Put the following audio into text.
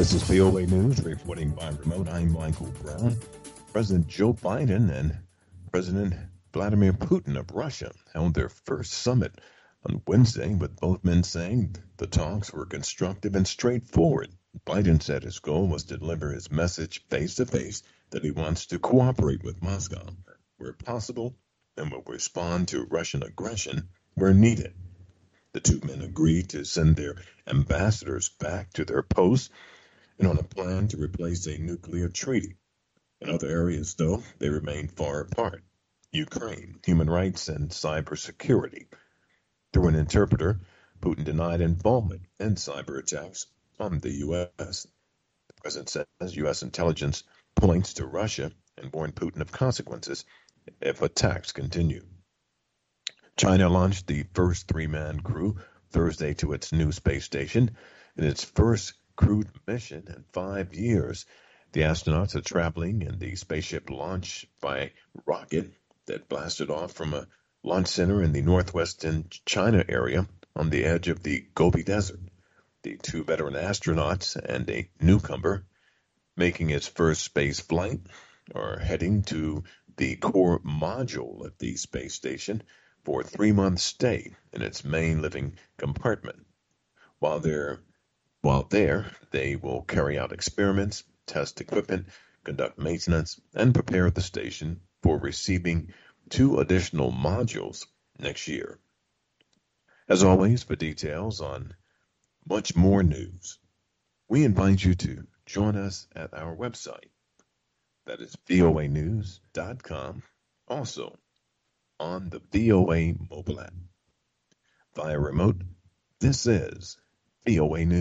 This is VOA News reporting by remote. I'm Michael Brown. President Joe Biden and President Vladimir Putin of Russia held their first summit on Wednesday, with both men saying the talks were constructive and straightforward. Biden said his goal was to deliver his message face to face that he wants to cooperate with Moscow where possible and will respond to Russian aggression where needed. The two men agreed to send their ambassadors back to their posts and on a plan to replace a nuclear treaty. In other areas, though, they remain far apart. Ukraine, human rights, and cybersecurity. Through an interpreter, Putin denied involvement in cyber attacks on the U.S. The president says U.S. intelligence points to Russia and warned Putin of consequences if attacks continue. China launched the first three-man crew Thursday to its new space station in its first crewed mission in 5 years. The astronauts are traveling in the spaceship launched by rocket that blasted off from a launch center in the northwestern China area on the edge of the Gobi Desert. The two veteran astronauts and a newcomer making its first space flight are heading to the core module at the space station for a 3-month stay in its main living compartment. While there, they will carry out experiments, test equipment, conduct maintenance, and prepare the station for receiving 2 additional modules next year. As always, for details on much more news, we invite you to join us at our website. That is voanews.com. Also on the VOA mobile app. Via remote, this is VOA News.